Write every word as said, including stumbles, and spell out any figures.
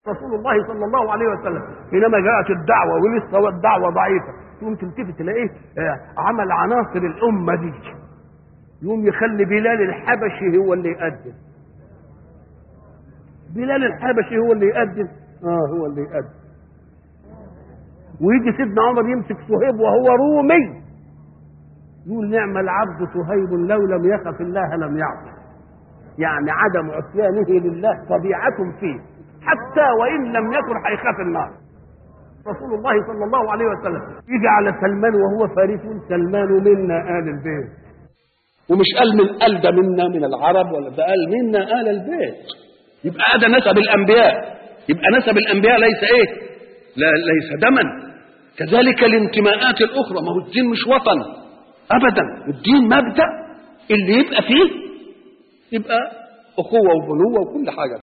رسول الله صلى الله عليه وسلم حينما جاءت الدعوة ولسه الدعوة ضعيفة يقوم تلتفت تلاقيه عمل عناصر الأمة دي، يقوم يخلي بلال الحبشي هو اللي يقدم. بلال الحبشي هو اللي يقدم، اه هو اللي يقدم. ويجي سيدنا عمر يمسك صهيب وهو رومي، يقول نعم العبد صهيب لو لم يخف الله لم يعصي. يعني عدم عصيانه لله طبيعة فيه حتى وإن لم يكن هيخاف النار. رسول الله صلى الله عليه وسلم يجي على سلمان وهو فارس، سلمان منا آل البيت، ومش قال من قال ده منا من العرب ولا ده قال منا آل البيت. يبقى هذا نسب الأنبياء، يبقى نسب الأنبياء ليس إيه؟ لا ليس دما. كذلك الانتماءات الأخرى، ما هو الدين مش وطن أبدا، الدين مبدأ اللي يبقى فيه يبقى أخوة وبنوة وكل حاجة.